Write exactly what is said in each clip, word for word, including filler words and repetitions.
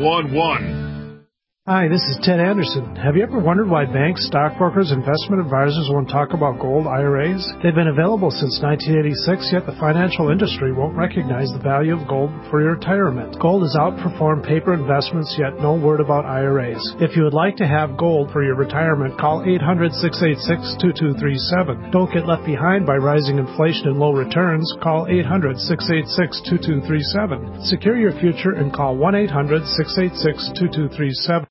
one one. Hi, this is Ted Anderson. Have you ever wondered why banks, stockbrokers, investment advisors won't talk about gold I R As? They've been available since nineteen eighty-six, yet the financial industry won't recognize the value of gold for your retirement. Gold has outperformed paper investments, yet no word about I R As. If you would like to have gold for your retirement, call eight hundred, six eight six, two two three seven. Don't get left behind by rising inflation and low returns. Call eight hundred, six eight six, two two three seven. Secure your future and call one eight hundred, six eight six, two two three seven.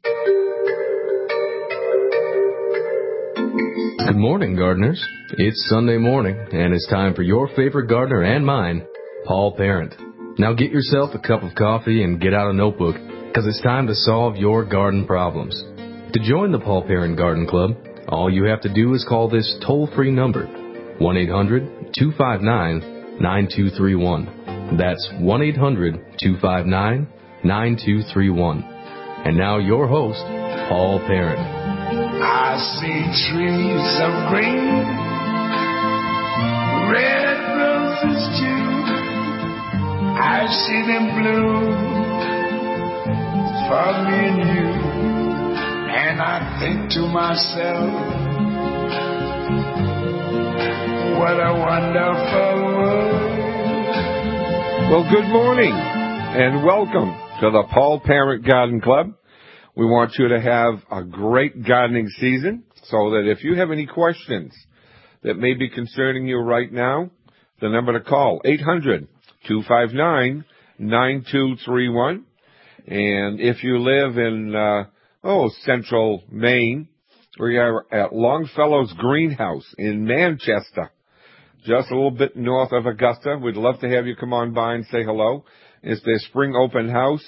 Good morning, gardeners. It's Sunday morning, and it's time for your favorite gardener and mine, Paul Parent. Now get yourself a cup of coffee and get out a notebook, because it's time to solve your garden problems. To join the Paul Parent Garden Club, all you have to do is call this toll-free number, one eight hundred, two five nine, nine two three one. That's one eight hundred, two five nine, nine two three one. And now your host, Paul Parent. I see trees of green, red roses too. I see them bloom for me and you. And I think to myself, what a wonderful world. Well, good morning and welcome to the Paul Parent Garden Club. We want you to have a great gardening season, so that if you have any questions that may be concerning you right now, the number to call, eight hundred, two five nine, nine two three one. And if you live in, uh, oh, central Maine, we are at Longfellow's Greenhouse in Manchester, just a little bit north of Augusta. We'd love to have you come on by and say hello. It's their spring open house.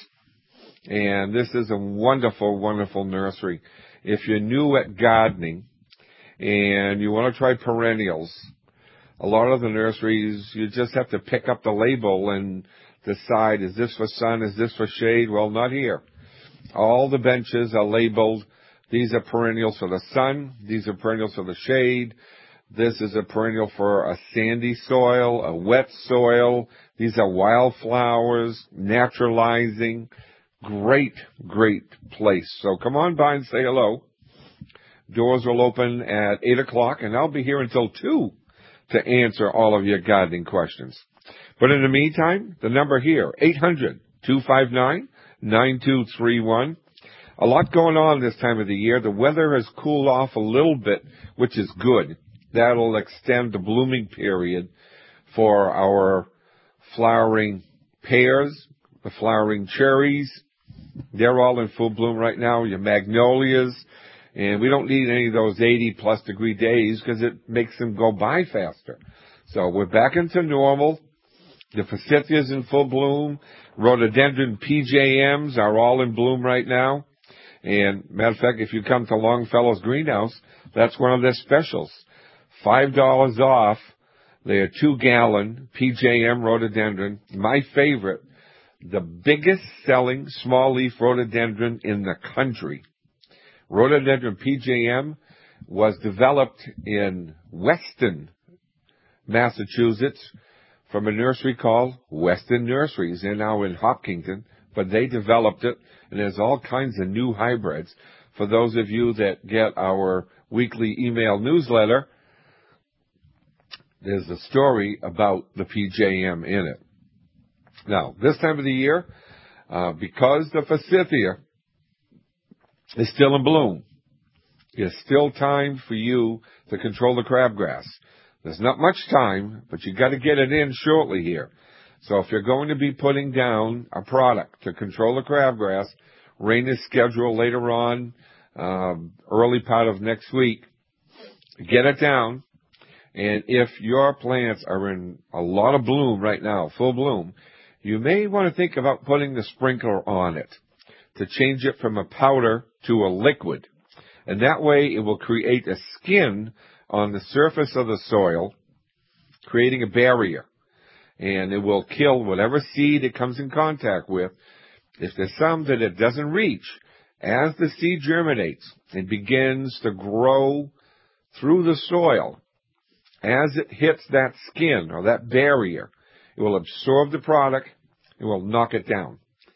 And this is a wonderful, wonderful nursery. If you're new at gardening and you want to try perennials, a lot of the nurseries, you just have to pick up the label and decide, is this for sun, is this for shade? Well, not here. All the benches are labeled. These are perennials for the sun. These are perennials for the shade. This is a perennial for a sandy soil, a wet soil. These are wildflowers, naturalizing. Great, great place. So come on by and say hello. Doors will open at eight o'clock, and I'll be here until two to answer all of your gardening questions. But in the meantime, the number here, eight hundred, two five nine, nine two three one. A lot going on this time of the year. The weather has cooled off a little bit, which is good. That'll extend the blooming period for our flowering pears, the flowering cherries. They're all in full bloom right now, your magnolias, and we don't need any of those eighty plus degree days because it makes them go by faster. So we're back into normal. The forsythias in full bloom. Rhododendron P J Ms are all in bloom right now. And matter of fact, if you come to Longfellow's Greenhouse, that's one of their specials. Five dollars off their two gallon P J M rhododendron. My favorite. The biggest selling small leaf rhododendron in the country. Rhododendron P J M was developed in Weston, Massachusetts, from a nursery called Weston Nurseries. They're now in Hopkinton, but they developed it, and there's all kinds of new hybrids. For those of you that get our weekly email newsletter, there's a story about the P J M in it. Now, this time of the year, uh, because the forsythia is still in bloom, there's still time for you to control the crabgrass. There's not much time, but you got to get it in shortly here. So if you're going to be putting down a product to control the crabgrass, rain is scheduled later on, um, early part of next week. Get it down. And if your plants are in a lot of bloom right now, full bloom, you may want to think about putting the sprinkler on it to change it from a powder to a liquid. And that way it will create a skin on the surface of the soil, creating a barrier. And it will kill whatever seed it comes in contact with. If there's some that it doesn't reach, as the seed germinates and begins to grow through the soil, as it hits that skin or that barrier, it will absorb the product. It will knock it down.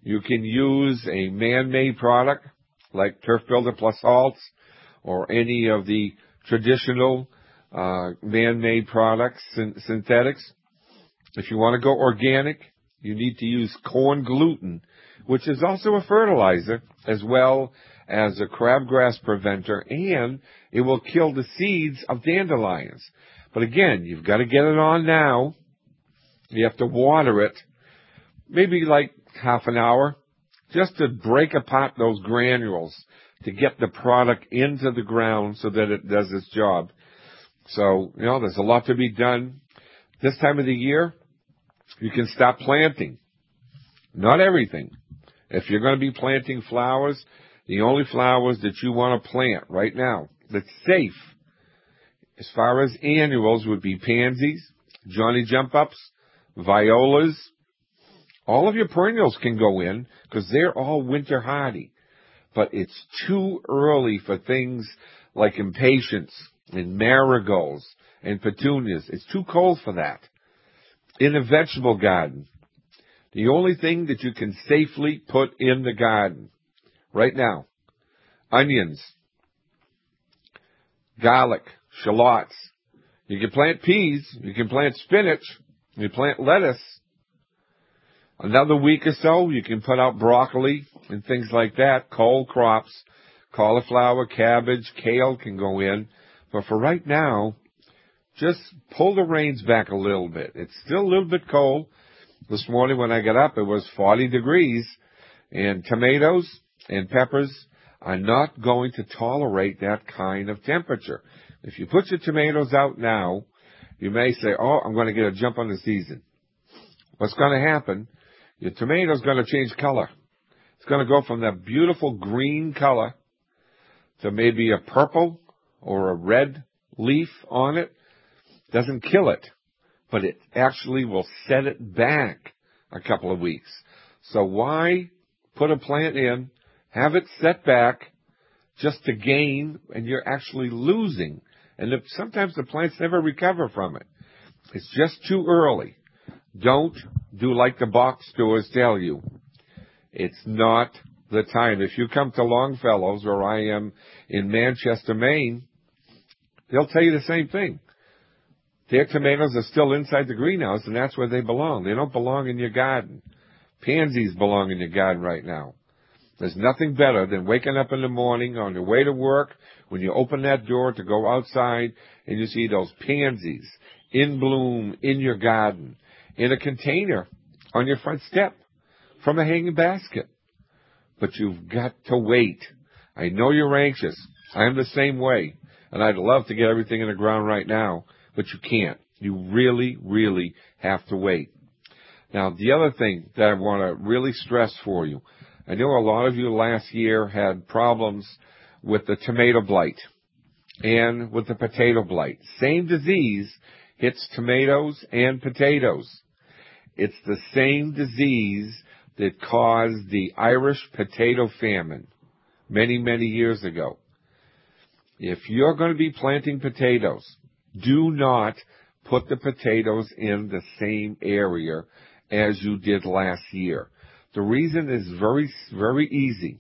You can use a man-made product like Turf Builder Plus Salts or any of the traditional uh, man-made products, syn- synthetics. If you want to go organic, you need to use corn gluten, which is also a fertilizer as well as a crabgrass preventer, and it will kill the seeds of dandelions. But again, you've got to get it on now. You have to water it, maybe like half an hour, just to break apart those granules to get the product into the ground so that it does its job. So, you know, there's a lot to be done. This time of the year, you can stop planting. Not everything. If you're going to be planting flowers, the only flowers that you want to plant right now that's safe, as far as annuals, would be pansies, Johnny jump-ups, violas. All of your perennials can go in because they're all winter hardy. But it's too early for things like impatiens and marigolds and petunias. It's too cold for that. In a vegetable garden, the only thing that you can safely put in the garden right now, onions, garlic, shallots. You can plant peas. You can plant spinach. You can plant lettuce. Another week or so, you can put out broccoli and things like that, cold crops, cauliflower, cabbage, kale can go in. But for right now, just pull the reins back a little bit. It's still a little bit cold. This morning when I got up, it was forty degrees, and tomatoes and peppers are not going to tolerate that kind of temperature. If you put your tomatoes out now, you may say, oh, I'm going to get a jump on the season. What's going to happen? Your tomato's going to change color. It's going to go from that beautiful green color to maybe a purple or a red leaf on it. Doesn't kill it, but it actually will set it back a couple of weeks. So why put a plant in, have it set back just to gain, and you're actually losing? And if, sometimes the plants never recover from it. It's just too early. Don't do like the box stores tell you. It's not the time. If you come to Longfellows, where I am in Manchester, Maine, they'll tell you the same thing. Their tomatoes are still inside the greenhouse, and that's where they belong. They don't belong in your garden. Pansies belong in your garden right now. There's nothing better than waking up in the morning on your way to work, when you open that door to go outside, and you see those pansies in bloom in your garden, in a container on your front step, from a hanging basket. But you've got to wait. I know you're anxious. I'm the same way, and I'd love to get everything in the ground right now, but you can't. You really, really have to wait. Now, the other thing that I want to really stress for you, I know a lot of you last year had problems with the tomato blight and with the potato blight. Same disease hits tomatoes and potatoes. It's the same disease that caused the Irish potato famine many, many years ago. If you're going to be planting potatoes, do not put the potatoes in the same area as you did last year. The reason is very, very easy.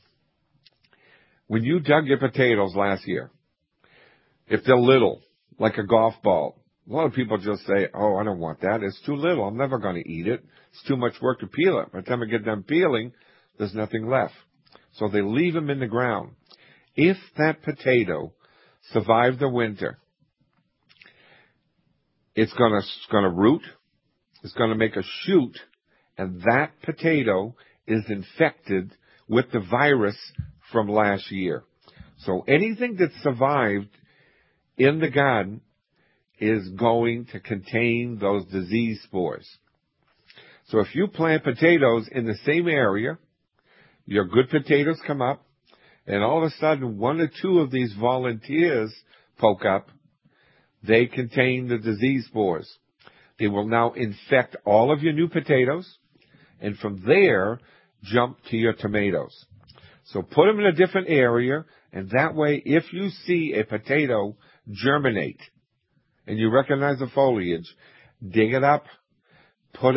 When you dug your potatoes last year, if they're little, like a golf ball, a lot of people just say, oh, I don't want that. It's too little. I'm never going to eat it. It's too much work to peel it. By the time I get done peeling, there's nothing left. So they leave them in the ground. If that potato survived the winter, it's going to, it's going to root, it's going to make a shoot, and that potato is infected with the virus from last year. So anything that survived in the garden is going to contain those disease spores. So if you plant potatoes in the same area, your good potatoes come up, and all of a sudden one or two of these volunteers poke up, they contain the disease spores. They will now infect all of your new potatoes, and from there, jump to your tomatoes. So put them in a different area, and that way, if you see a potato germinate, and you recognize the foliage, dig it up, put it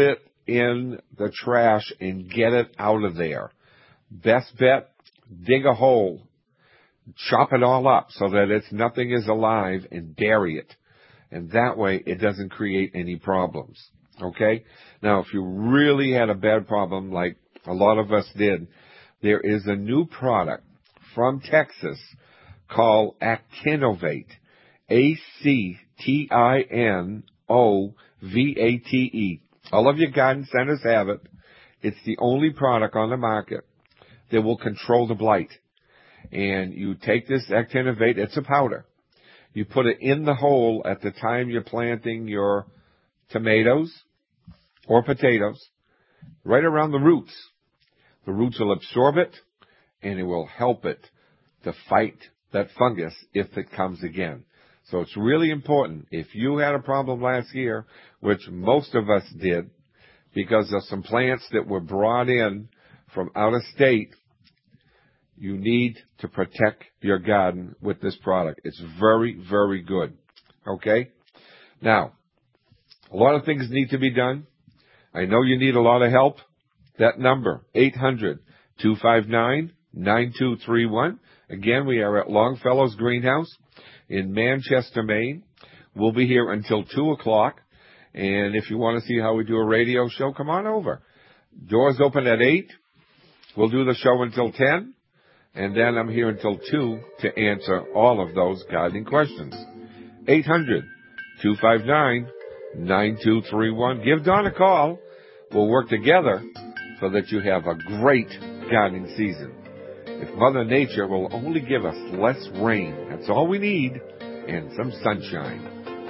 in the trash and get it out of there. Best bet, dig a hole, chop it all up so that it's nothing is alive and bury it. And that way it doesn't create any problems. Okay? Now, if you really had a bad problem like a lot of us did, there is a new product from Texas called Actinovate. A C T I N O V A T E. All of your garden centers have it. It's the only product on the market that will control the blight. And you take this Actinovate, it's a powder. You put it in the hole at the time you're planting your tomatoes or potatoes, right around the roots. The roots will absorb it, and it will help it to fight that fungus if it comes again. So it's really important. If you had a problem last year, which most of us did, because of some plants that were brought in from out of state, you need to protect your garden with this product. It's very, very good. Okay? Now, a lot of things need to be done. I know you need a lot of help. That number, eight hundred, two five nine, nine two three one. Again, we are at Longfellow's Greenhouse in Manchester, Maine. We'll be here until two o'clock. And if you want to see how we do a radio show, come on over. Doors open at eight. We'll do the show until ten. And then I'm here until two to answer all of those gardening questions. eight hundred, two five nine, nine two three one. Give Don a call. We'll work together so that you have a great gardening season. If Mother Nature will only give us less rain, that's all we need, and some sunshine.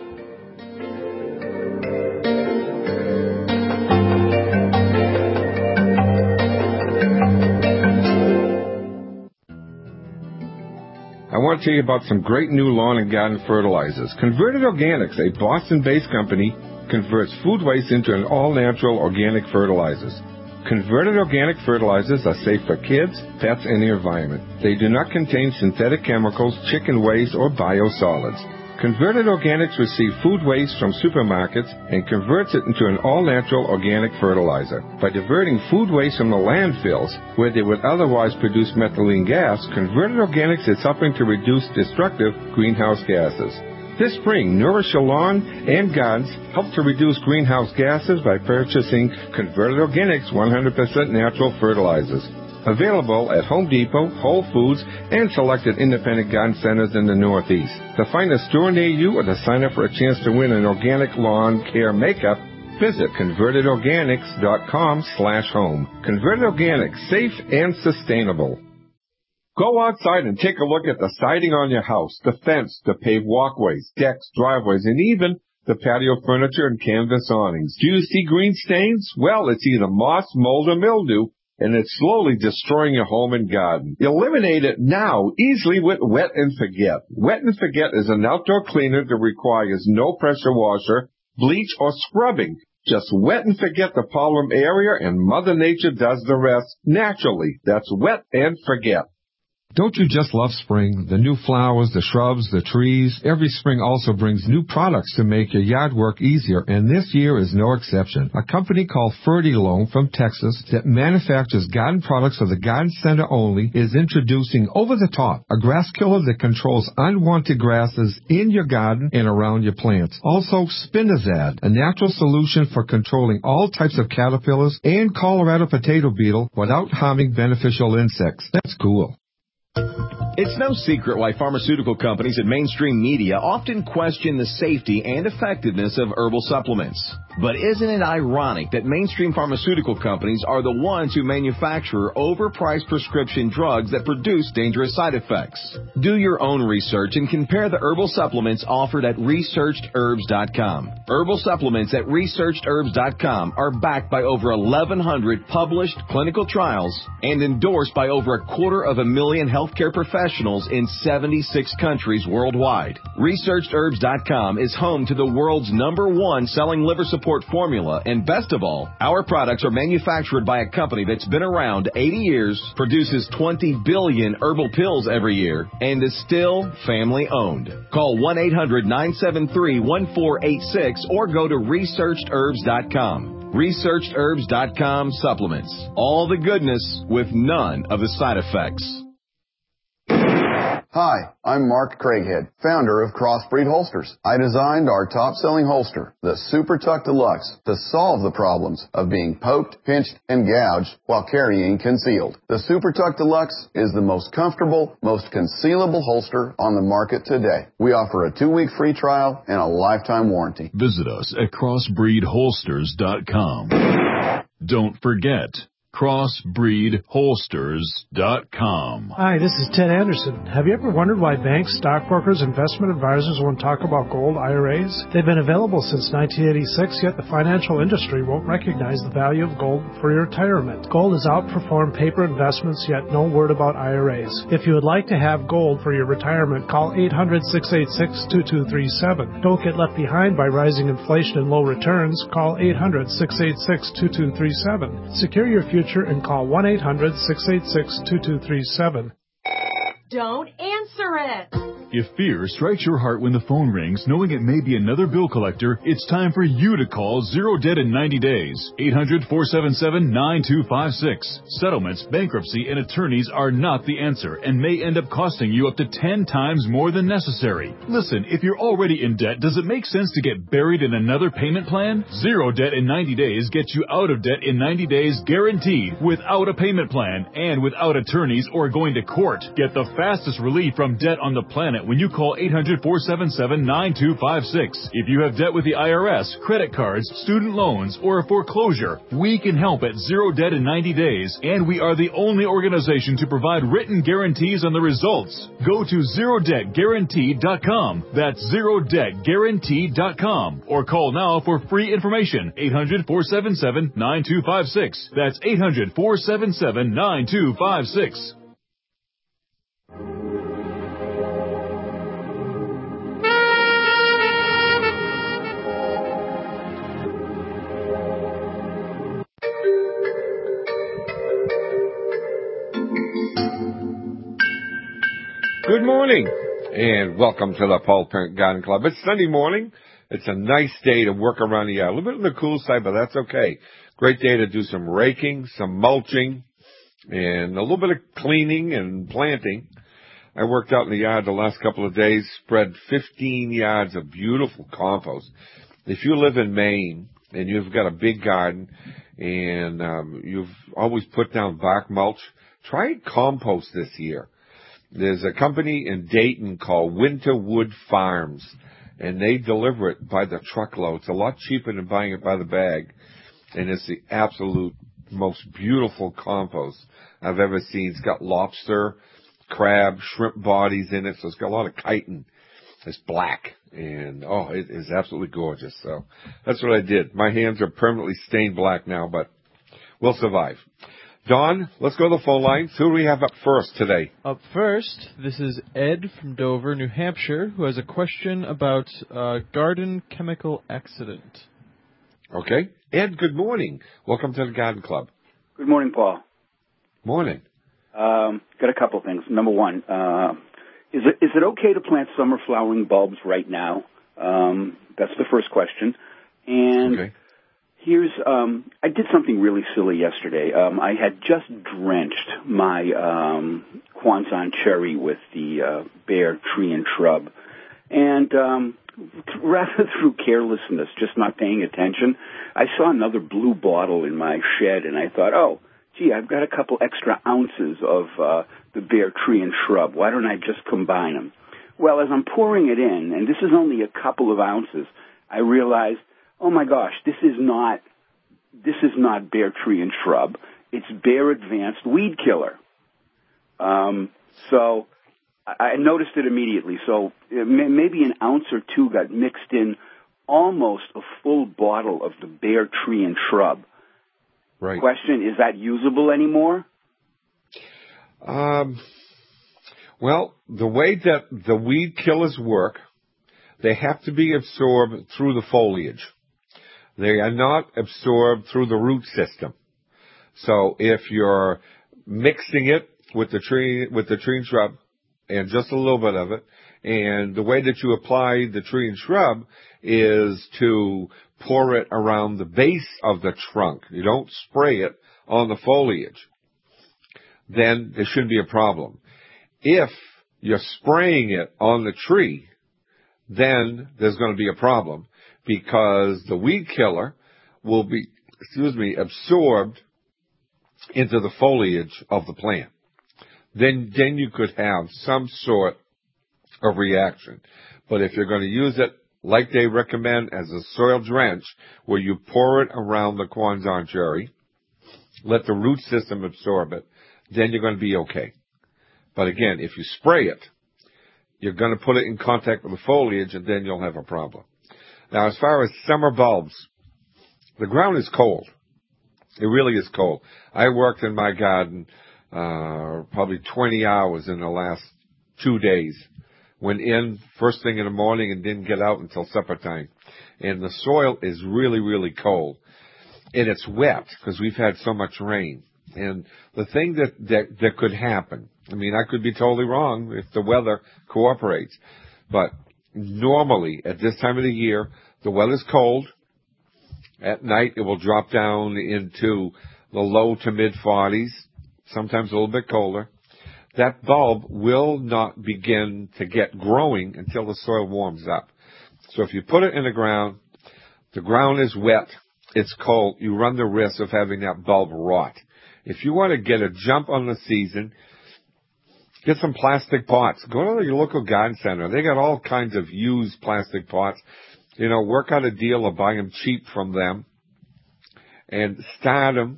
I want to tell you about some great new lawn and garden fertilizers. Converted Organics, a Boston-based company, converts food waste into an all-natural organic fertilizers. Converted organic fertilizers are safe for kids, pets, and the environment. They do not contain synthetic chemicals, chicken waste, or biosolids. Converted Organics receives food waste from supermarkets and converts it into an all-natural organic fertilizer. By diverting food waste from the landfills, where they would otherwise produce methylene gas, Converted Organics is helping to reduce destructive greenhouse gases. This spring, nourish your lawn and gardens. Help to reduce greenhouse gases by purchasing Converted Organics one hundred percent natural fertilizers. Available at Home Depot, Whole Foods, and selected independent garden centers in the Northeast. To find a store near you or to sign up for a chance to win an organic lawn care makeup, visit converted organics dot com slash home. Converted Organics, safe and sustainable. Go outside and take a look at the siding on your house, the fence, the paved walkways, decks, driveways, and even the patio furniture and canvas awnings. Do you see green stains? Well, it's either moss, mold, or mildew, and it's slowly destroying your home and garden. Eliminate it now, easily with Wet and Forget. Wet and Forget is an outdoor cleaner that requires no pressure washer, bleach, or scrubbing. Just wet and forget the problem area, and Mother Nature does the rest naturally. That's Wet and Forget. Don't you just love spring? The new flowers, the shrubs, the trees. Every spring also brings new products to make your yard work easier, and this year is no exception. A company called Fertilome from Texas that manufactures garden products for the garden center only is introducing Over the Top, a grass killer that controls unwanted grasses in your garden and around your plants. Also, Spinazad, a natural solution for controlling all types of caterpillars and Colorado potato beetle without harming beneficial insects. That's cool. It's no secret why pharmaceutical companies and mainstream media often question the safety and effectiveness of herbal supplements. But isn't it ironic that mainstream pharmaceutical companies are the ones who manufacture overpriced prescription drugs that produce dangerous side effects? Do your own research and compare the herbal supplements offered at researched herbs dot com. Herbal supplements at researched herbs dot com are backed by over eleven hundred published clinical trials and endorsed by over a quarter of a million healthcare professionals in seventy-six countries worldwide. researched herbs dot com is home to the world's number one selling liver support formula, and best of all, our products are manufactured by a company that's been around eighty years, produces twenty billion herbal pills every year, and is still family owned. Call one eight hundred nine seven three one four eight six or go to researched herbs dot com. researched herbs dot com supplements. All the goodness with none of the side effects. Hi, I'm Mark Craighead, founder of Crossbreed Holsters. I designed our top-selling holster, the Super Tuck Deluxe, to solve the problems of being poked, pinched, and gouged while carrying concealed. The Super Tuck Deluxe is the most comfortable, most concealable holster on the market today. We offer a two-week free trial and a lifetime warranty. Visit us at crossbreed holsters dot com. Don't forget, crossbreed holsters dot com. Hi, this is Ted Anderson. Have you ever wondered why banks, stockbrokers, investment advisors won't talk about gold I R As? They've been available since nineteen eighty-six, yet the financial industry won't recognize the value of gold for your retirement. Gold has outperformed paper investments, yet no word about I R As. If you would like to have gold for your retirement, call eight hundred, six eight six, two two three seven. Don't get left behind by rising inflation and low returns. Call eight hundred, six eight six, two two three seven. Secure your future and call one eight hundred, six eight six, two two three seven. Don't answer it! If fear strikes your heart when the phone rings, knowing it may be another bill collector, it's time for you to call Zero Debt in ninety days. eight hundred, four seven seven, nine two five six. Settlements, bankruptcy, and attorneys are not the answer and may end up costing you up to ten times more than necessary. Listen, if you're already in debt, does it make sense to get buried in another payment plan? Zero Debt in ninety days gets you out of debt in ninety days guaranteed, without a payment plan and without attorneys or going to court. Get the fastest relief from debt on the planet when you call eight hundred, four seven seven, nine two five six. If you have debt with the I R S, credit cards, student loans, or a foreclosure, we can help at Zero Debt in ninety days, and we are the only organization to provide written guarantees on the results. Go to zero debt guaranteed dot com. That's zero debt guaranteed dot com. Or call now for free information. eight hundred, four seven seven, nine two five six. That's eight hundred, four seven seven, nine two five six. Good morning, and welcome to the Paul Parent Garden Club. It's Sunday morning. It's a nice day to work around the yard. A little bit on the cool side, but that's okay. Great day to do some raking, some mulching, and a little bit of cleaning and planting. I worked out in the yard the last couple of days, spread fifteen yards of beautiful compost. If you live in Maine and you've got a big garden and um, you've always put down bark mulch, try compost this year. There's a company in Dayton called Winterwood Farms, and they deliver it by the truckload. It's a lot cheaper than buying it by the bag, and it's the absolute most beautiful compost I've ever seen. It's got lobster, crab, shrimp bodies in it, so it's got a lot of chitin. It's black, and, oh, it is absolutely gorgeous. So that's what I did. My hands are permanently stained black now, but we'll survive. Don, let's go to the phone lines. Who do we have up first today? Up first, this is Ed from Dover, New Hampshire, who has a question about uh, garden chemical accident. Okay. Ed, good morning. Welcome to the Garden Club. Good morning, Paul. Morning. Um, got a couple things. Number one, uh, is it is it okay to plant summer flowering bulbs right now? Um, that's the first question. And okay. Here's, um, I did something really silly yesterday. Um, I had just drenched my um, Kwanzan cherry with the uh, bare tree and shrub. And um, rather through carelessness, just not paying attention, I saw another blue bottle in my shed, and I thought, oh, gee, I've got a couple extra ounces of uh, the bare tree and shrub. Why don't I just combine them? Well, as I'm pouring it in, and this is only a couple of ounces, I realized, oh my gosh, this is not this is not bare tree and shrub. It's Bare Advanced Weed Killer. Um, so I, I noticed it immediately. So it may, maybe an ounce or two got mixed in almost a full bottle of the bare tree and shrub. Right. Question, is that usable anymore? Um, well, the way that the weed killers work, they have to be absorbed through the foliage. They are not absorbed through the root system. So if you're mixing it with the tree, with the tree and shrub, and just a little bit of it, and the way that you apply the tree and shrub is to pour it around the base of the trunk, you don't spray it on the foliage, then there shouldn't be a problem. If you're spraying it on the tree, then there's going to be a problem because the weed killer will be, excuse me, absorbed into the foliage of the plant. Then, then you could have some sort of reaction. But if you're going to use it like they recommend as a soil drench, where you pour it around the Kwanzan cherry, let the root system absorb it, then you're going to be okay. But again, if you spray it, you're going to put it in contact with the foliage, and then you'll have a problem. Now, as far as summer bulbs, the ground is cold. It really is cold. I worked in my garden uh probably twenty hours in the last two days. Went in first thing in the morning and didn't get out until supper time. And the soil is really, really cold. And it's wet because we've had so much rain. And the thing that, that, that could happen, I mean, I could be totally wrong if the weather cooperates, but normally at this time of the year, the weather's cold. At night, it will drop down into the low to mid forties, sometimes a little bit colder. That bulb will not begin to get growing until the soil warms up. So if you put it in the ground, the ground is wet, it's cold, you run the risk of having that bulb rot. If you want to get a jump on the season, get some plastic pots. Go to your local garden center. They got all kinds of used plastic pots. You know, work out a deal or buy them cheap from them and start them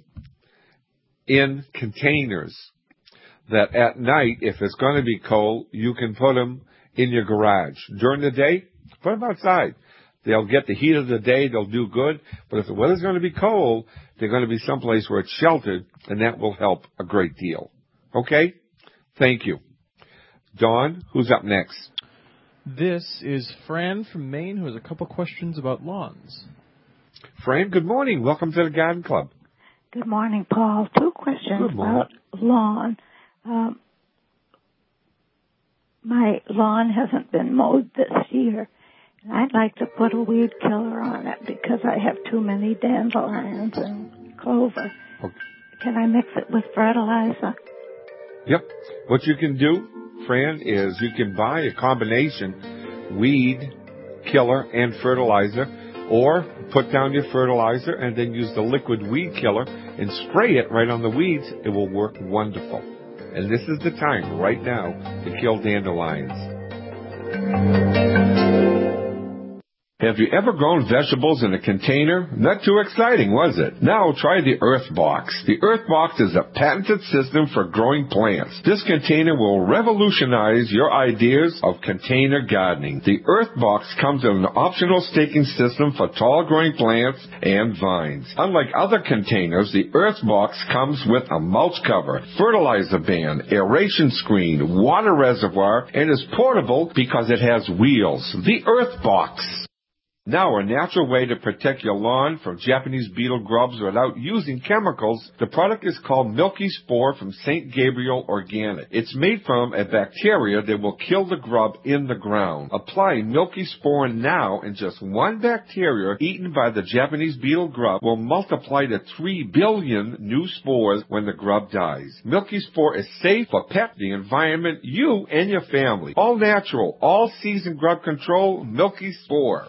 in containers that at night, if it's going to be cold, you can put them in your garage. During the day, put them outside. They'll get the heat of the day. They'll do good. But if the weather's going to be cold, they're going to be someplace where it's sheltered, and that will help a great deal. Okay? Thank you. Dawn, who's up next? This is Fran from Maine, who has a couple questions about lawns. Fran, good morning. Welcome to the Garden Club. Good morning, Paul. Two questions about lawn. Um, my lawn hasn't been mowed this year, and I'd like to put a weed killer on it because I have too many dandelions and clover. Okay. Can I mix it with fertilizer? Yep. What you can do, Fran, is you can buy a combination weed killer and fertilizer, or put down your fertilizer and then use the liquid weed killer and spray it right on the weeds. It will work wonderful. And this is the time right now to kill dandelions. Have you ever grown vegetables in a container? Not too exciting, was it? Now try the Earthbox. The Earthbox is a patented system for growing plants. This container will revolutionize your ideas of container gardening. The Earthbox comes with an optional staking system for tall growing plants and vines. Unlike other containers, the Earthbox comes with a mulch cover, fertilizer ban, aeration screen, water reservoir, and is portable because it has wheels. The Earthbox. Now, a natural way to protect your lawn from Japanese beetle grubs without using chemicals. The product is called Milky Spore from Saint Gabriel Organic. It's made from a bacteria that will kill the grub in the ground. Apply Milky Spore now, and just one bacteria eaten by the Japanese beetle grub will multiply to three billion new spores when the grub dies. Milky Spore is safe for pet, the environment, you, and your family. All natural, all season grub control, Milky Spore.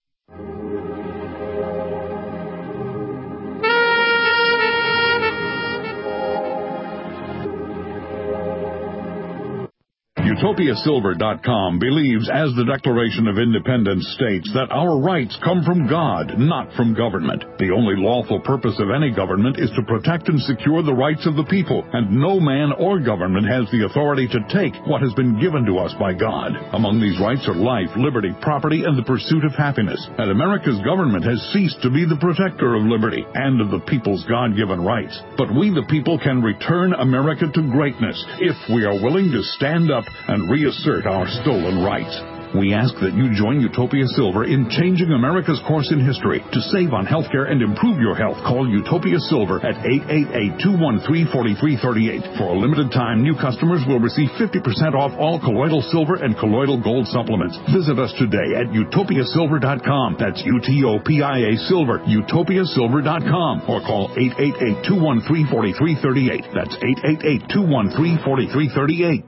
Utopia Silver dot com believes, as the Declaration of Independence states, that our rights come from God, not from government. The only lawful purpose of any government is to protect and secure the rights of the people, and no man or government has the authority to take what has been given to us by God. Among these rights are life, liberty, property, and the pursuit of happiness. And America's government has ceased to be the protector of liberty and of the people's God-given rights. But we, the people, can return America to greatness if we are willing to stand up and reassert our stolen rights. We ask that you join Utopia Silver in changing America's course in history. To save on healthcare and improve your health, call Utopia Silver at eight eight eight, two one three, four three three eight. For a limited time, new customers will receive fifty percent off all colloidal silver and colloidal gold supplements. Visit us today at utopia silver dot com. That's U T O P I A Silver, utopia silver dot com. Or call eight eight eight, two one three, four three three eight. That's eight eight eight, two one three, four three three eight.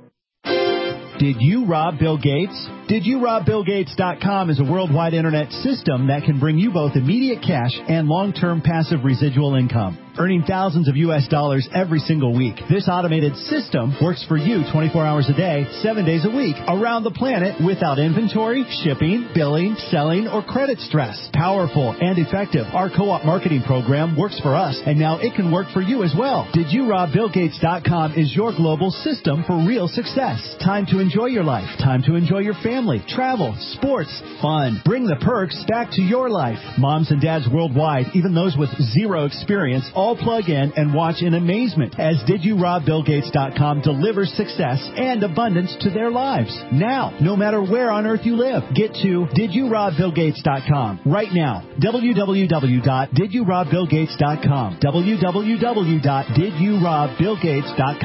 Did you rob Bill Gates? Did You Rob Bill Gates dot com is a worldwide internet system that can bring you both immediate cash and long-term passive residual income, earning thousands of U S dollars every single week. This automated system works for you twenty-four hours a day, seven days a week, around the planet without inventory, shipping, billing, selling, or credit stress. Powerful and effective, our co-op marketing program works for us, and now it can work for you as well. Did You Rob Bill Gates dot com is your global system for real success. Time to enjoy your life. Time to enjoy your family, travel, sports, fun. Bring the perks back to your life. Moms and dads worldwide, even those with zero experience, all plug in and watch in amazement as Did You Rob Bill Gates dot com delivers success and abundance to their lives. Now, no matter where on earth you live, get to Did You Rob Bill Gates dot com right now. w w w dot did you rob bill gates dot com. w w w dot did you rob bill gates dot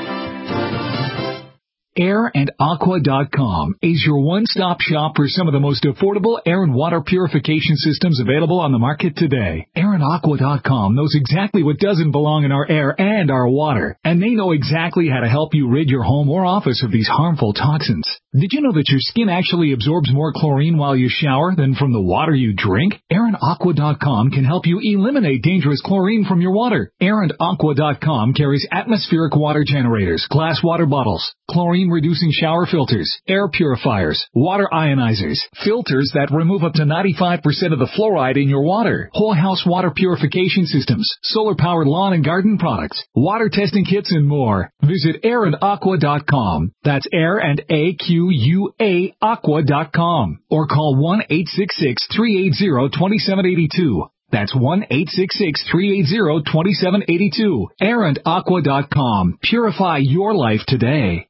com. air and aqua dot com is your one-stop shop for some of the most affordable air and water purification systems available on the market today. air and aqua dot com knows exactly what doesn't belong in our air and our water, and they know exactly how to help you rid your home or office of these harmful toxins. Did you know that your skin actually absorbs more chlorine while you shower than from the water you drink? air and aqua dot com can help you eliminate dangerous chlorine from your water. air and aqua dot com carries atmospheric water generators, glass water bottles, chlorine-reducing shower filters, air purifiers, water ionizers, filters that remove up to ninety-five percent of the fluoride in your water, whole house water purification systems, solar-powered lawn and garden products, water testing kits, and more. Visit air and aqua dot com. That's air and A Q U A aqua dot com. Or call one eight six six, three eight zero, two seven eight two. That's one eight six six, three eight zero, two seven eight two. air and aqua dot com. Purify your life today.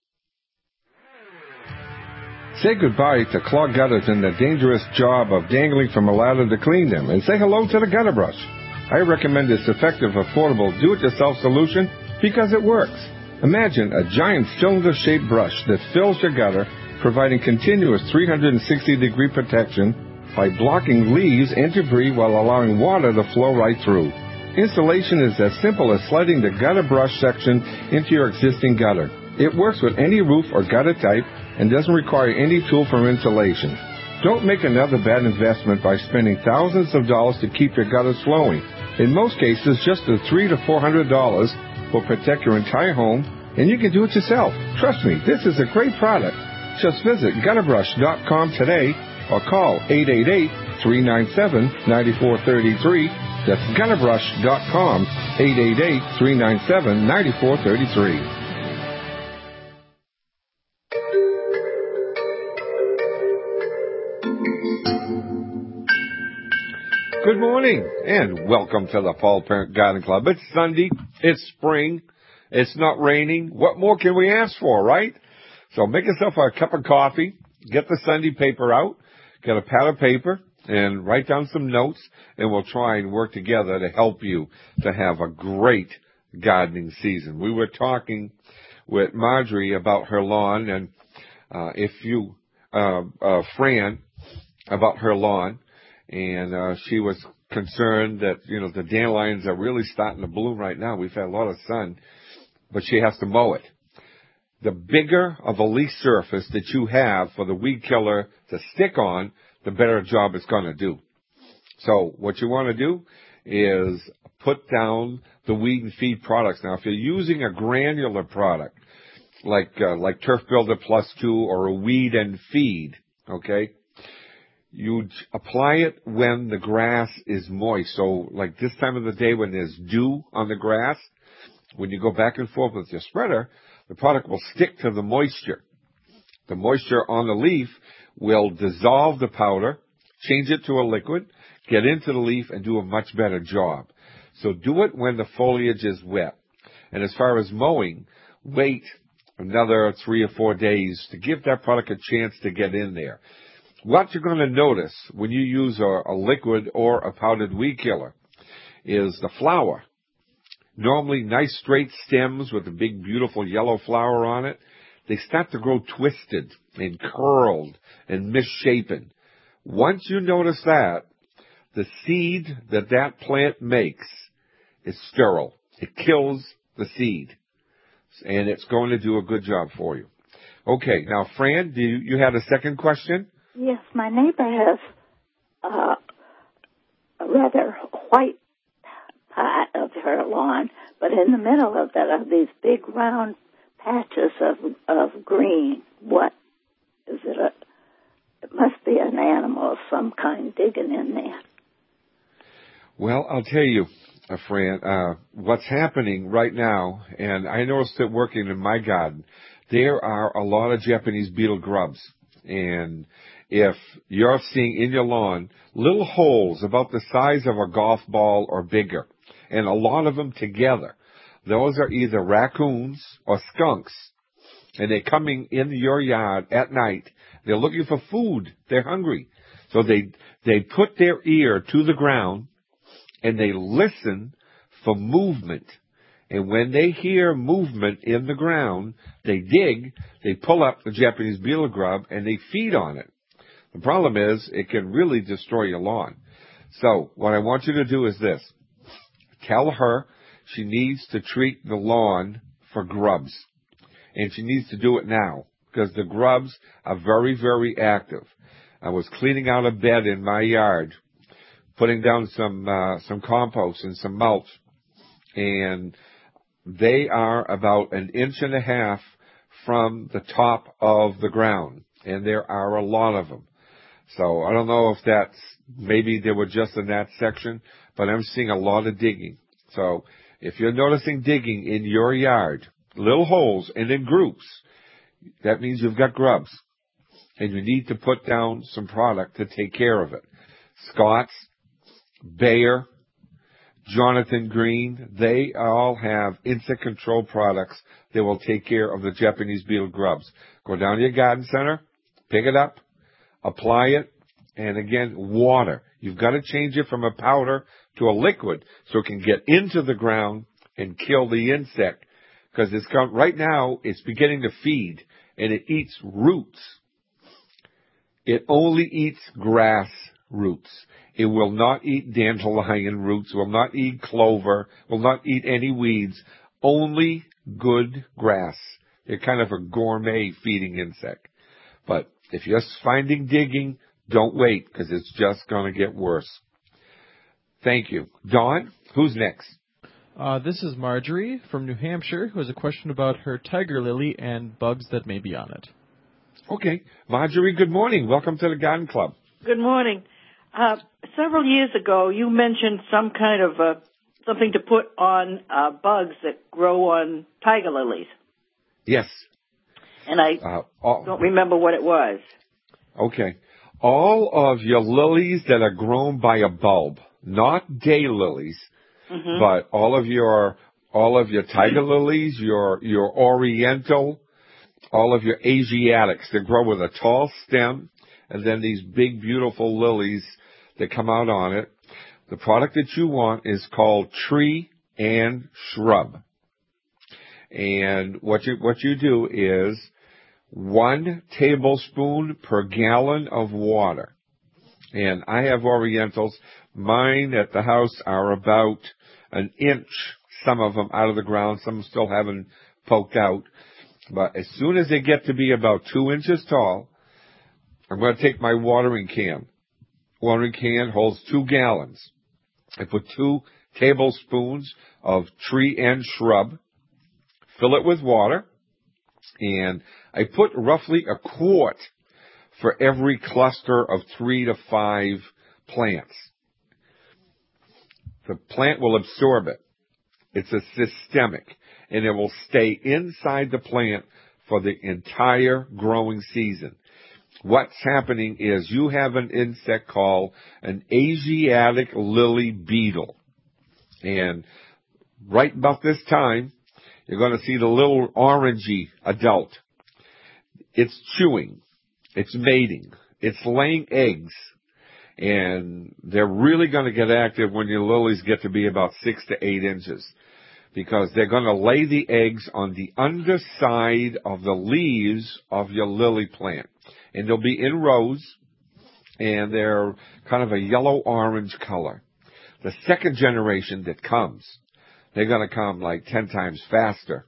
Say goodbye to clogged gutters and the dangerous job of dangling from a ladder to clean them, and say hello to the gutter brush. I recommend this effective, affordable, do-it-yourself solution because it works. Imagine a giant cylinder-shaped brush that fills your gutter, providing continuous three hundred sixty degree protection by blocking leaves and debris while allowing water to flow right through. Installation is as simple as sliding the gutter brush section into your existing gutter. It works with any roof or gutter type and doesn't require any tool for insulation. Don't make another bad investment by spending thousands of dollars to keep your gutters flowing. In most cases, just the three to four hundred dollars will protect your entire home, and you can do it yourself. Trust me, this is a great product. Just visit gutter brush dot com today or call eight eight eight, three nine seven, nine four three three. That's gutter brush dot com, eight eight eight, three nine seven, nine four three three. Good morning, and welcome to the Paul Parent Garden Club. It's Sunday, it's spring, it's not raining. What more can we ask for, right? So make yourself a cup of coffee, get the Sunday paper out, get a pad of paper, and write down some notes, and we'll try and work together to help you to have a great gardening season. We were talking with Marjorie about her lawn, and uh, if you, uh, uh, Fran, about her lawn, and uh, she was concerned that, you know, the dandelions are really starting to bloom right now. We've had a lot of sun, but she has to mow it. The bigger of a leaf surface that you have for the weed killer to stick on, the better job it's going to do. So what you want to do is put down the weed and feed products. Now, if you're using a granular product like uh, like Turf Builder Plus two or a weed and feed, okay, you apply it when the grass is moist. So like this time of the day when there's dew on the grass, when you go back and forth with your spreader, the product will stick to the moisture. The moisture on the leaf will dissolve the powder, change it to a liquid, get into the leaf, and do a much better job. So do it when the foliage is wet. And as far as mowing, wait another three or four days to give that product a chance to get in there. What you're going to notice when you use a, a liquid or a powdered weed killer is the flower. Normally nice straight stems with a big beautiful yellow flower on it. They start to grow twisted and curled and misshapen. Once you notice that, the seed that that plant makes is sterile. It kills the seed. And it's going to do a good job for you. Okay, now Fran, do you, you had a second question? Yes, my neighbor has uh, a rather white part of her lawn, but in the middle of that are these big round patches of of green. What is it? A, it must be an animal of some kind digging in there. Well, I'll tell you, uh, Fran, uh, what's happening right now, and I noticed it working in my garden, there are a lot of Japanese beetle grubs. And if you're seeing in your lawn little holes about the size of a golf ball or bigger, and a lot of them together, those are either raccoons or skunks. And they're coming in your yard at night. They're looking for food. They're hungry. So they, they put their ear to the ground and they listen for movement. And when they hear movement in the ground, they dig, they pull up the Japanese beetle grub and they feed on it. The problem is it can really destroy your lawn. So what I want you to do is this. Tell her she needs to treat the lawn for grubs. And she needs to do it now because the grubs are very, very active. I was cleaning out a bed in my yard, putting down some uh, some compost and some mulch, and they are about an inch and a half from the top of the ground, and there are a lot of them. So I don't know if that's, maybe they were just in that section, but I'm seeing a lot of digging. So if you're noticing digging in your yard, little holes and in groups, that means you've got grubs. And you need to put down some product to take care of it. Scott's, Bayer, Jonathan Green, they all have insect control products that will take care of the Japanese beetle grubs. Go down to your garden center, pick it up, apply it, and again, water. You've got to change it from a powder to a liquid so it can get into the ground and kill the insect. Because it's got, right now, it's beginning to feed, and it eats roots. It only eats grass roots. It will not eat dandelion roots, will not eat clover, will not eat any weeds, only good grass. They're kind of a gourmet feeding insect. But if you're finding digging, don't wait, because it's just going to get worse. Thank you. Dawn, who's next? Uh, this is Marjorie from New Hampshire, who has a question about her tiger lily and bugs that may be on it. Okay. Marjorie, good morning. Welcome to the Garden Club. Good morning. Uh, several years ago, you mentioned some kind of uh, something to put on uh, bugs that grow on tiger lilies. Yes. And I uh, all, don't remember what it was. Okay. All of your lilies that are grown by a bulb, not daylilies, mm-hmm. but all of your all of your tiger lilies, your your oriental, all of your Asiatics that grow with a tall stem, and then these big, beautiful lilies that come out on it. The product that you want is called Tree and Shrub. And what you what you do is one tablespoon per gallon of water. And I have orientals. Mine at the house are about an inch, some of them out of the ground, some still haven't poked out. But as soon as they get to be about two inches tall, I'm going to take my watering can. Watering can holds two gallons. I put two tablespoons of Tree and Shrub, fill it with water, and I put roughly a quart for every cluster of three to five plants. The plant will absorb it. It's a systemic, and it will stay inside the plant for the entire growing season. What's happening is you have an insect called an Asiatic lily beetle. And right about this time, You're going to see the little orangey adult. It's chewing. It's mating. It's laying eggs. And they're really going to get active when your lilies get to be about six to eight inches. Because they're going to lay the eggs on the underside of the leaves of your lily plant. And they'll be in rows, and they're kind of a yellow-orange color. The second generation that comes, they're going to come like ten times faster.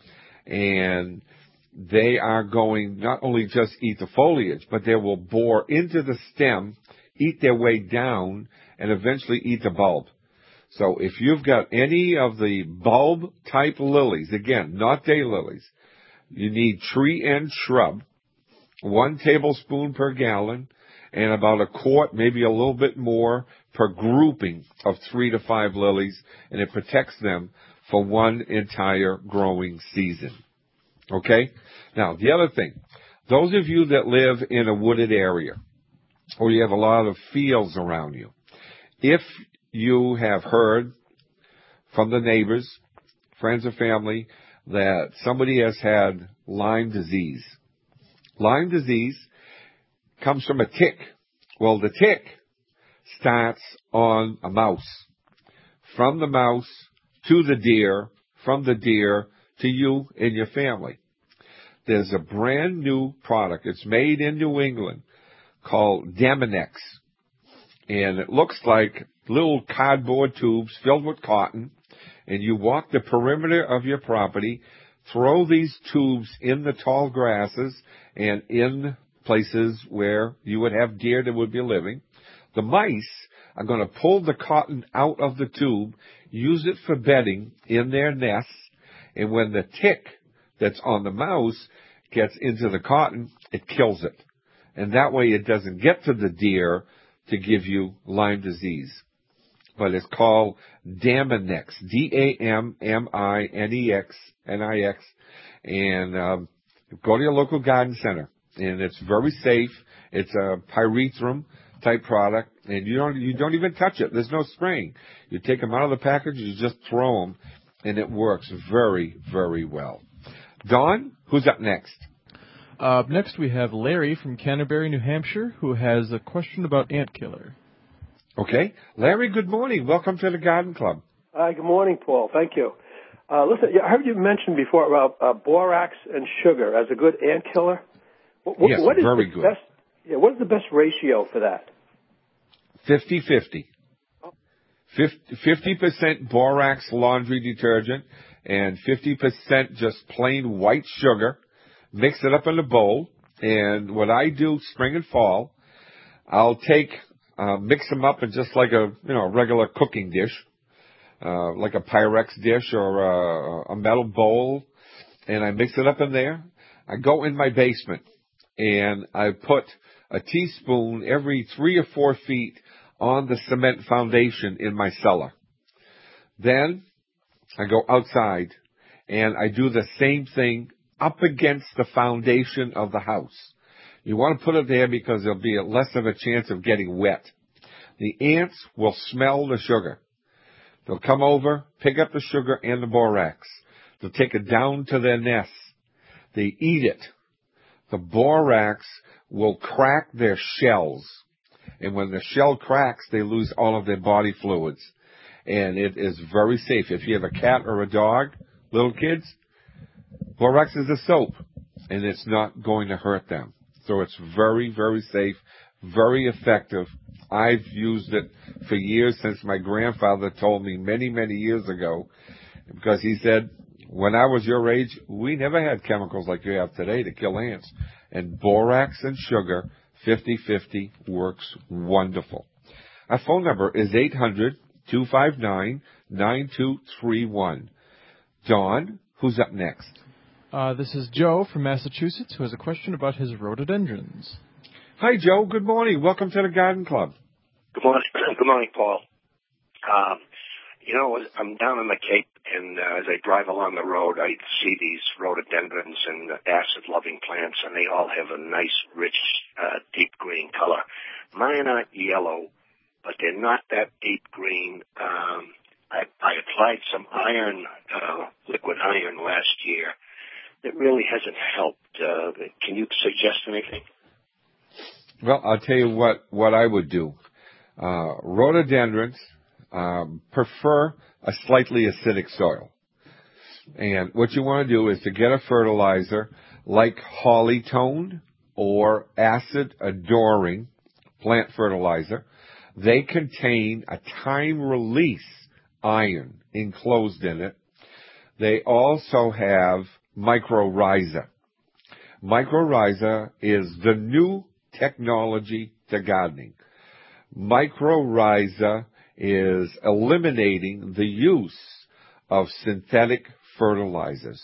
And they are going not only just eat the foliage, but they will bore into the stem, eat their way down, and eventually eat the bulb. So if you've got any of the bulb-type lilies, again, not daylilies, you need tree and shrub, one tablespoon per gallon, and about a quart, maybe a little bit more, per grouping of three to five lilies, and it protects them for one entire growing season. Okay? Now, the other thing, those of you that live in a wooded area, or you have a lot of fields around you, if you have heard from the neighbors, friends or family, that somebody has had Lyme disease. Lyme disease comes from a tick. Well, the tick starts on a mouse. From the mouse to the deer, from the deer to you and your family. There's a brand new product. It's made in New England called Daminex. And it looks like little cardboard tubes filled with cotton. And you walk the perimeter of your property, throw these tubes in the tall grasses and in places where you would have deer that would be living. The mice are going to pull the cotton out of the tube, use it for bedding in their nests, and when the tick that's on the mouse gets into the cotton, it kills it. And that way it doesn't get to the deer to give you Lyme disease. But it's called Daminex, D A M M I N E X, N I X, and um, go to your local garden center. And it's very safe. It's a pyrethrum type product, and you don't you don't even touch it. There's no spraying. You take them out of the package, you just throw them, and it works very, very well. Don, who's up next? Uh, up next, we have Larry from Canterbury, New Hampshire, who has a question about ant killer. Okay. Larry, good morning. Welcome to the Garden Club. Hi, good morning, Paul. Thank you. Uh, listen, I heard you mention before about uh, borax and sugar as a good ant killer. What, yes, what is very the good. Best, yeah, what is the best ratio for that? fifty-fifty. fifty percent borax laundry detergent and fifty percent just plain white sugar. Mix it up in a bowl. And what I do spring and fall, I'll take, uh, mix them up in just like a, you know, regular cooking dish, uh, like a Pyrex dish or a, a metal bowl. And I mix it up in there. I go in my basement and I put a teaspoon every three or four feet on the cement foundation in my cellar. Then I go outside and I do the same thing up against the foundation of the house. You want to put it there because there'll be less of a chance of getting wet. The ants will smell the sugar. They'll come over, pick up the sugar and the borax. They'll take it down to their nests. They eat it. The borax will crack their shells. And when the shell cracks, they lose all of their body fluids. And it is very safe. If you have a cat or a dog, little kids, borax is a soap, and it's not going to hurt them. So it's very, very safe, very effective. I've used it for years since my grandfather told me many, many years ago, because he said, when I was your age, we never had chemicals like you have today to kill ants. And borax and sugar, fifty-fifty, works wonderful. Our phone number is eight hundred, two five nine, nine two three one. Don, who's up next? Uh, this is Joe from Massachusetts, who has a question about his rhododendrons. Hi, Joe. Good morning. Welcome to the Garden Club. Good morning. Good morning, Paul. Um, you know, I'm down in the Cape, and uh, as I drive along the road, I see these rhododendrons and acid-loving plants, and they all have a nice, rich, uh, deep green color. Mine aren't yellow, but they're not that deep green. Um, I, I applied some iron, uh, liquid iron last year. It really hasn't helped. Uh, can you suggest anything? Well, I'll tell you what, what I would do. Uh, rhododendrons um, prefer a slightly acidic soil. And what you want to do is to get a fertilizer like Hollytone or Acid Adoring plant fertilizer. They contain a time-release iron enclosed in it. They also have mycorrhiza. Mycorrhiza is the new technology to gardening. Mycorrhiza is eliminating the use of synthetic fertilizers.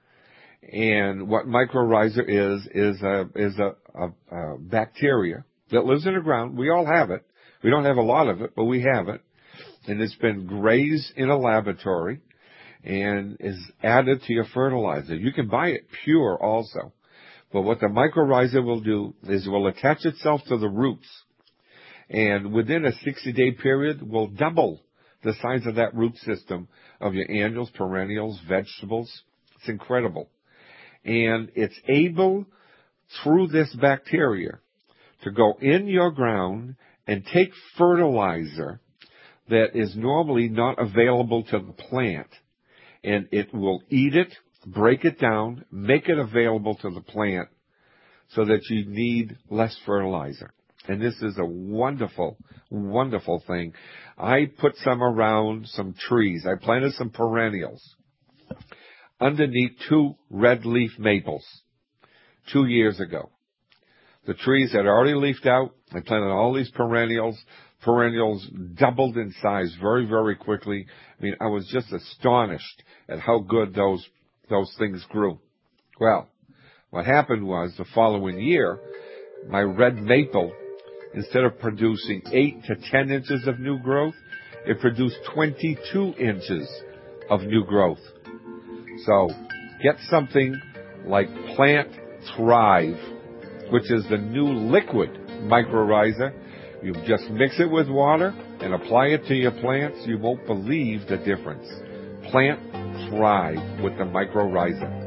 And what mycorrhiza is, is a, is a, a, a bacteria that lives in the ground. We all have it. We don't have a lot of it, but we have it. And it's been grazed in a laboratory and is added to your fertilizer. You can buy it pure also. But what the mycorrhiza will do is it will attach itself to the roots. And within a sixty-day period, will double the size of that root system of your annuals, perennials, vegetables. It's incredible. And it's able, through this bacteria, to go in your ground and take fertilizer that is normally not available to the plant. And it will eat it, break it down, make it available to the plant so that you need less fertilizer. And this is a wonderful, wonderful thing. I put some around some trees. I planted some perennials underneath two red leaf maples two years ago. The trees had already leafed out. I planted all these perennials. Perennials doubled in size very, very quickly. I mean, I was just astonished at how good those those things grew. Well, what happened was the following year, my red maple, instead of producing eight to ten inches of new growth, it produced twenty-two inches of new growth. So get something like Plant Thrive, which is the new liquid mycorrhiza. You just mix it with water and apply it to your plants. You won't believe the difference. Plant Thrive with the mycorrhiza.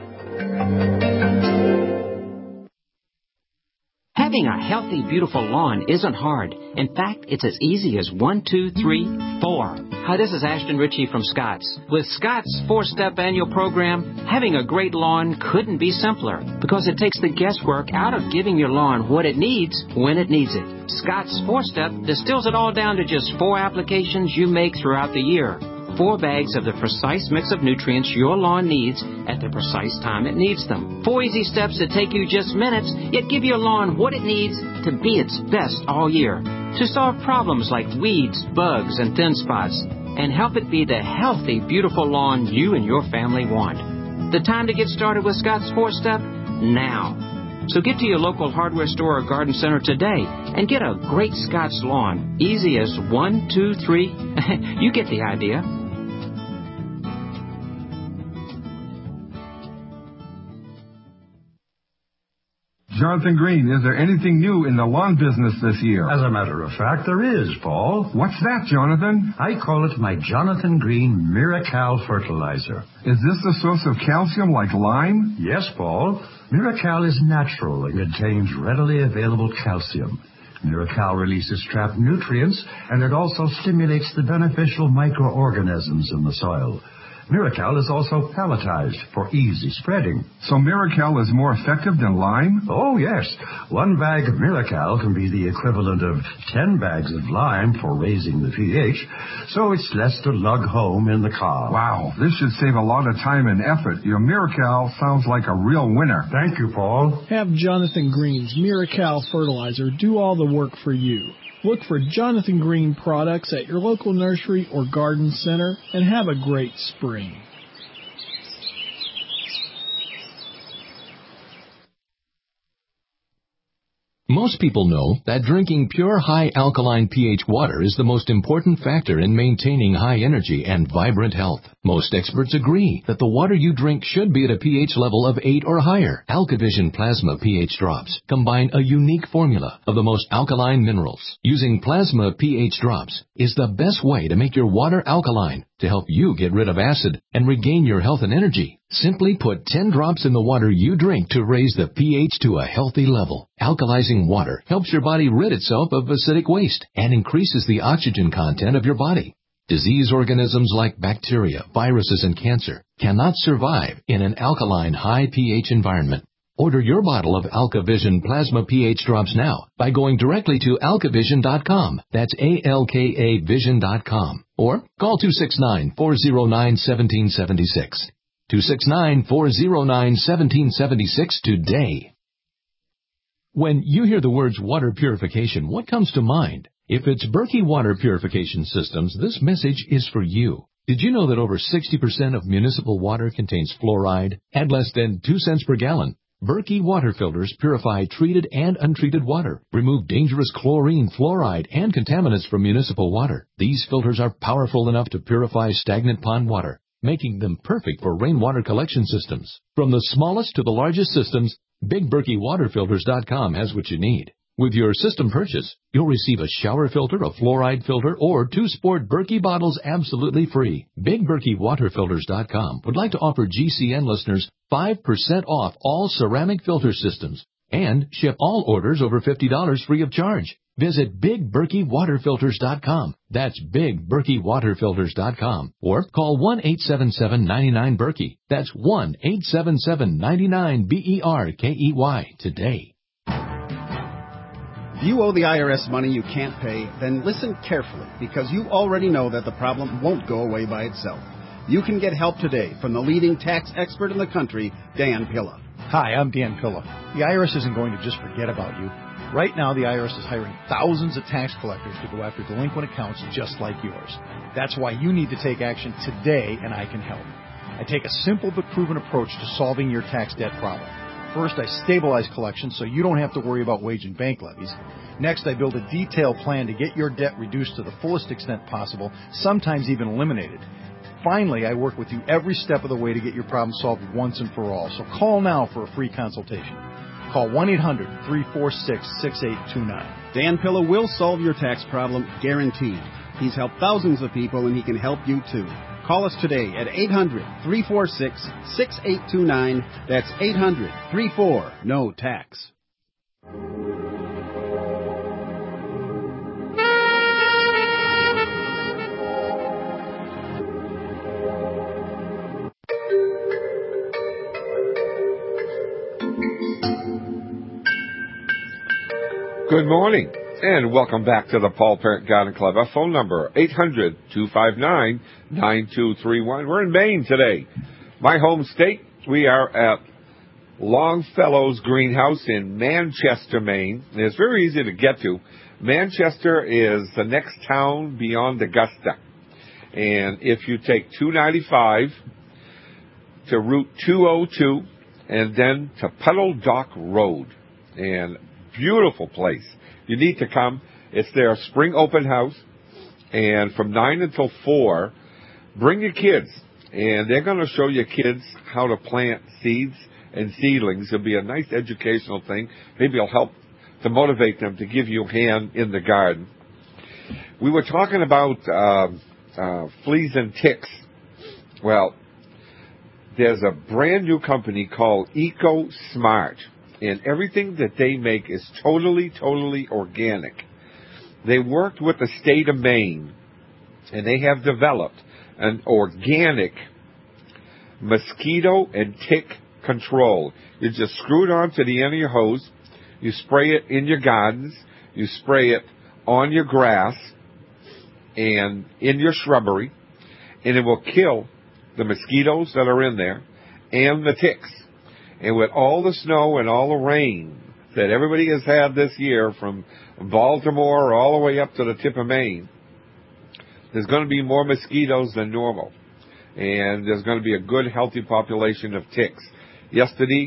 Having a healthy, beautiful lawn isn't hard. In fact, it's as easy as one, two, three, four. Hi, this is Ashton Ritchie from Scott's. With Scott's four-step annual program, having a great lawn couldn't be simpler because it takes the guesswork out of giving your lawn what it needs when it needs it. Scott's four-step distills it all down to just four applications you make throughout the year. Four bags of the precise mix of nutrients your lawn needs at the precise time it needs them. Four easy steps that take you just minutes, yet give your lawn what it needs to be its best all year. To solve problems like weeds, bugs, and thin spots, and help it be the healthy, beautiful lawn you and your family want. The time to get started with Scott's four-step? Now. So get to your local hardware store or garden center today and get a great Scott's lawn. Easy as one, two, three. You get the idea. Jonathan Green, is there anything new in the lawn business this year? As a matter of fact, there is, Paul. What's that, Jonathan? I call it my Jonathan Green Miracal Fertilizer. Is this the source of calcium like lime? Yes, Paul. Miracal is natural and contains readily available calcium. Miracal releases trapped nutrients, and it also stimulates the beneficial microorganisms in the soil. Miracal is also pelletized for easy spreading. So Miracal is more effective than lime? Oh, yes. One bag of Miracal can be the equivalent of ten bags of lime for raising the pH, so it's less to lug home in the car. Wow, this should save a lot of time and effort. Your Miracal sounds like a real winner. Thank you, Paul. Have Jonathan Green's Miracal Fertilizer do all the work for you. Look for Jonathan Green products at your local nursery or garden center and have a great spring. Most people know that drinking pure high alkaline pH water is the most important factor in maintaining high energy and vibrant health. Most experts agree that the water you drink should be at a pH level of eight or higher. AlkaVision Plasma pH drops combine a unique formula of the most alkaline minerals. Using Plasma pH drops is the best way to make your water alkaline to help you get rid of acid and regain your health and energy. Simply put ten drops in the water you drink to raise the pH to a healthy level. Alkalizing water helps your body rid itself of acidic waste and increases the oxygen content of your body. Disease organisms like bacteria, viruses, and cancer cannot survive in an alkaline high pH environment. Order your bottle of AlkaVision Plasma pH drops now by going directly to alkavision dot com. That's A L K A vision dot com. Or call two six nine, four zero nine, one seven seven six. two six nine, four zero nine, one seven seven six today. When you hear the words water purification, what comes to mind? If it's Berkey Water Purification Systems, this message is for you. Did you know that over sixty percent of municipal water contains fluoride at less than two cents per gallon? Berkey water filters purify treated and untreated water, remove dangerous chlorine, fluoride, and contaminants from municipal water. These filters are powerful enough to purify stagnant pond water, making them perfect for rainwater collection systems. From the smallest to the largest systems, Big Berkey Water Filters dot com has what you need. With your system purchase, you'll receive a shower filter, a fluoride filter, or two sport Berkey bottles absolutely free. Big Berkey Water Filters dot com would like to offer G C N listeners five percent off all ceramic filter systems and ship all orders over fifty dollars free of charge. Visit Big Berkey Water Filters dot com. That's Big Berkey Water Filters dot com. Or call one eight seven seven, nine nine, Berkey. That's one eight seven seven, nine nine, B E R K E Y today. If you owe the I R S money you can't pay, then listen carefully, because you already know that the problem won't go away by itself. You can get help today from the leading tax expert in the country, Dan Pilla. Hi, I'm Dan Pilla. The I R S isn't going to just forget about you. Right now, the I R S is hiring thousands of tax collectors to go after delinquent accounts just like yours. That's why you need to take action today, and I can help. I take a simple but proven approach to solving your tax debt problem. First, I stabilize collections so you don't have to worry about wage and bank levies. Next, I build a detailed plan to get your debt reduced to the fullest extent possible, sometimes even eliminated. Finally, I work with you every step of the way to get your problem solved once and for all. So call now for a free consultation. Call one eight hundred, three four six, six eight two nine. Dan Pilla will solve your tax problem, guaranteed. He's helped thousands of people, and he can help you too. Call us today at eight hundred, three four six, six eight two nine. That's eight hundred, three four, N O tax. Good morning, and welcome back to the Paul Parent Garden Club. Our phone number, eight hundred, two five nine, nine two three one. We're in Maine today. My home state, we are at Longfellow's Greenhouse in Manchester, Maine. And it's very easy to get to. Manchester is the next town beyond Augusta. And if you take two ninety-five to Route two oh two and then to Puddle Dock Road, and beautiful place. You need to come. It's their spring open house, and from nine until four, bring your kids, and they're going to show your kids how to plant seeds and seedlings. It'll be a nice educational thing. Maybe it'll help to motivate them to give you a hand in the garden. We were talking about uh, uh, fleas and ticks. Well, there's a brand new company called EcoSmart. And everything that they make is totally, totally organic. They worked with the state of Maine, and they have developed an organic mosquito and tick control. You just screw it onto the end of your hose. You spray it in your gardens. You spray it on your grass and in your shrubbery, and it will kill the mosquitoes that are in there and the ticks. And with all the snow and all the rain that everybody has had this year from Baltimore all the way up to the tip of Maine, there's going to be more mosquitoes than normal. And there's going to be a good, healthy population of ticks. Yesterday,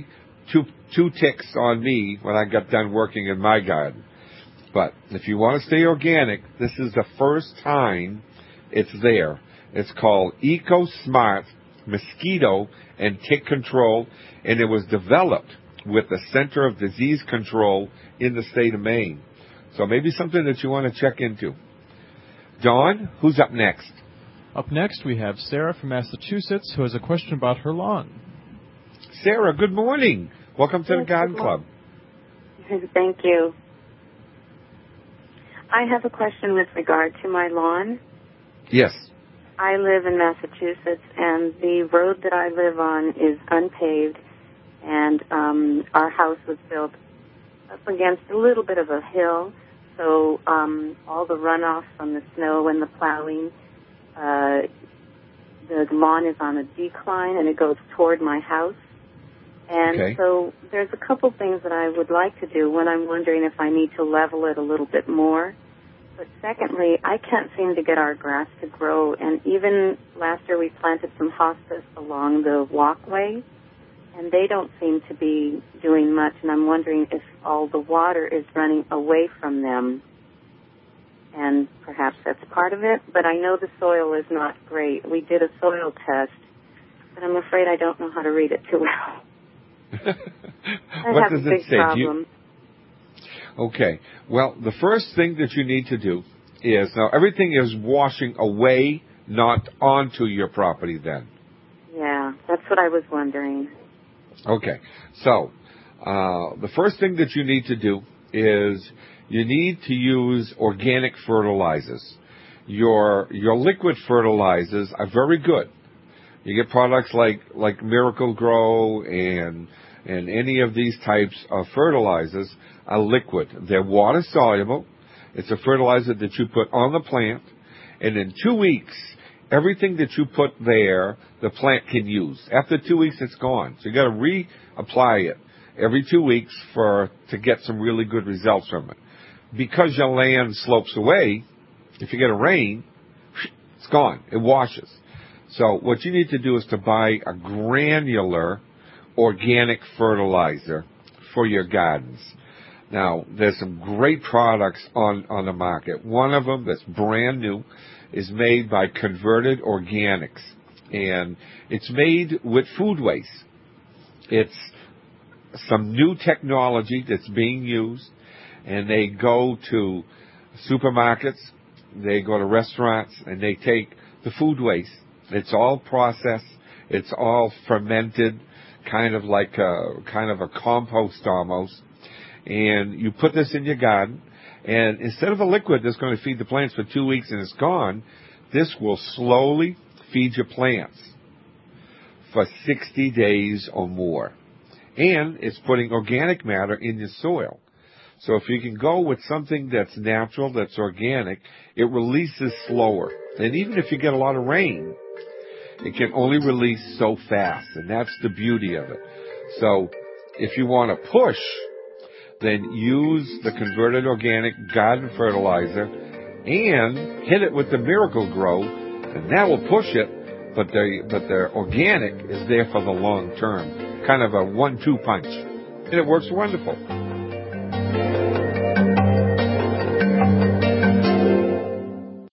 two two ticks on me when I got done working in my garden. But if you want to stay organic, this is the first time it's there. It's called EcoSmart Mosquito and Tick Control, and it was developed with the Center of Disease Control in the state of Maine. So maybe something that you want to check into. Dawn, who's up next? Up next, we have Sarah from Massachusetts, who has a question about her lawn. Sarah, good morning. Welcome to the Garden Club. Thank you. I have a question with regard to my lawn. Yes. I live in Massachusetts, and the road that I live on is unpaved, and um, our house was built up against a little bit of a hill, so um, all the runoff from the snow and the plowing, uh, the lawn is on a decline, and it goes toward my house. And Okay. so there's a couple things that I would like to do. One, I'm wondering if I need to level it a little bit more. But secondly, I can't seem to get our grass to grow. And even last year we planted some hospice along the walkway, and they don't seem to be doing much. And I'm wondering if all the water is running away from them. And perhaps that's part of it. But I know the soil is not great. We did a soil test, but I'm afraid I don't know how to read it too well. I What have does a it big say? Do you- problem. Okay. Well, the first thing that you need to do is, now everything is washing away, not onto your property then. Yeah, that's what I was wondering. Okay. So, uh, the first thing that you need to do is you need to use organic fertilizers. Your, your liquid fertilizers are very good. You get products like, like Miracle Grow and, and any of these types of fertilizers are liquid. They're water soluble. It's a fertilizer that you put on the plant, and in two weeks, everything that you put there, the plant can use. After two weeks, it's gone. So you got to reapply it every two weeks for to get some really good results from it. Because your land slopes away, if you get a rain, it's gone. It washes. So what you need to do is to buy a granular organic fertilizer for your gardens. Now, there's some great products on, on the market. One of them that's brand new is made by Converted Organics, and it's made with food waste. It's some new technology that's being used, and they go to supermarkets, they go to restaurants, and they take the food waste. It's all processed. It's all fermented, kind of like a kind of a compost almost. And you put this in your garden, and instead of a liquid that's going to feed the plants for two weeks and it's gone, this will slowly feed your plants for sixty days or more. And it's putting organic matter in your soil. So if you can go with something that's natural, that's organic, it releases slower. And even if you get a lot of rain, it can only release so fast, and that's the beauty of it. So if you want to push, then use the Converted Organic Garden Fertilizer and hit it with the Miracle Grow, and that will push it, but the, but the organic is there for the long term. Kind of a one two punch. And it works wonderful.